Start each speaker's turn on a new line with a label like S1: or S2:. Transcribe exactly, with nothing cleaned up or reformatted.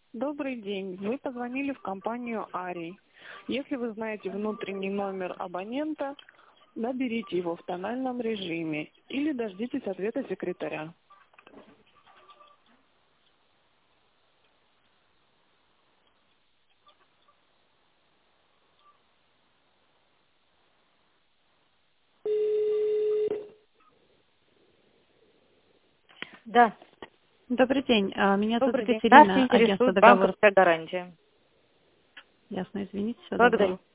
S1: Добрый день. Вы позвонили в компанию Арий. Если вы знаете внутренний номер абонента, наберите его в тональном режиме или дождитесь ответа секретаря.
S2: Да.
S3: Добрый день. А, Меня зовут
S2: Добрый день. Нас
S3: Екатерина, агентство
S2: интересует
S3: договоров.
S2: банковская гарантия.
S3: Ясно, извините, все
S2: Благодарю.
S3: доброго.